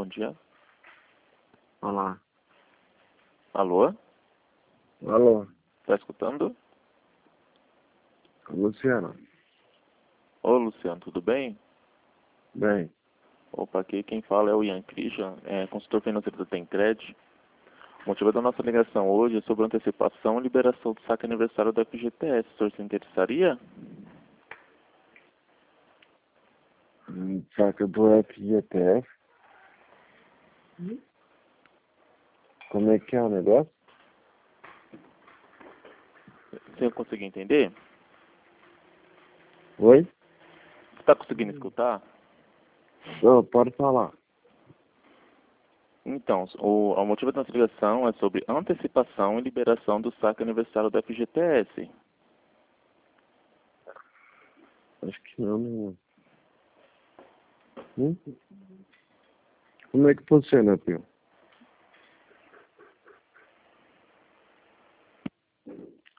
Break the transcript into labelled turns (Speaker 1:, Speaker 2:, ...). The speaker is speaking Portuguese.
Speaker 1: dia.
Speaker 2: Olá.
Speaker 1: Alô?
Speaker 2: Alô,
Speaker 1: Tá escutando?
Speaker 2: Luciano.
Speaker 1: Ô, Luciano, tudo bem?
Speaker 2: Bem,
Speaker 1: Opa, aqui quem fala é o Ian Christian, consultor financeiro da Tencred. O motivo da nossa ligação hoje é sobre antecipação e liberação do saque aniversário da FGTS. O senhor se interessaria?
Speaker 2: saca do FGTS. Como é que é o negócio?
Speaker 1: Você conseguiu entender?
Speaker 2: Oi?
Speaker 1: Você está conseguindo escutar?
Speaker 2: Não, pode falar.
Speaker 1: Então, o motivo da nossa ligação é sobre antecipação e liberação do saque aniversário da FGTS.
Speaker 2: Acho que não. Hum? Como é que funciona, Pio?